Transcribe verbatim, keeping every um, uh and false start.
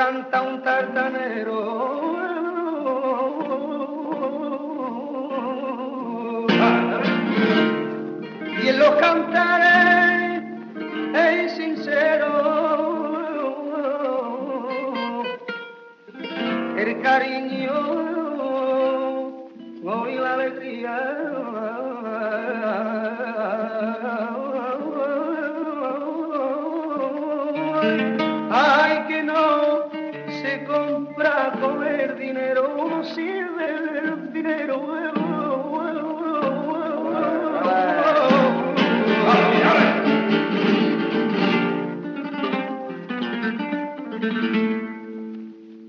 canta un tartanero. Y en los cantares es sincero el cariño y la alegría. Ay, que no se compra con el dinero, no sirve el dinero.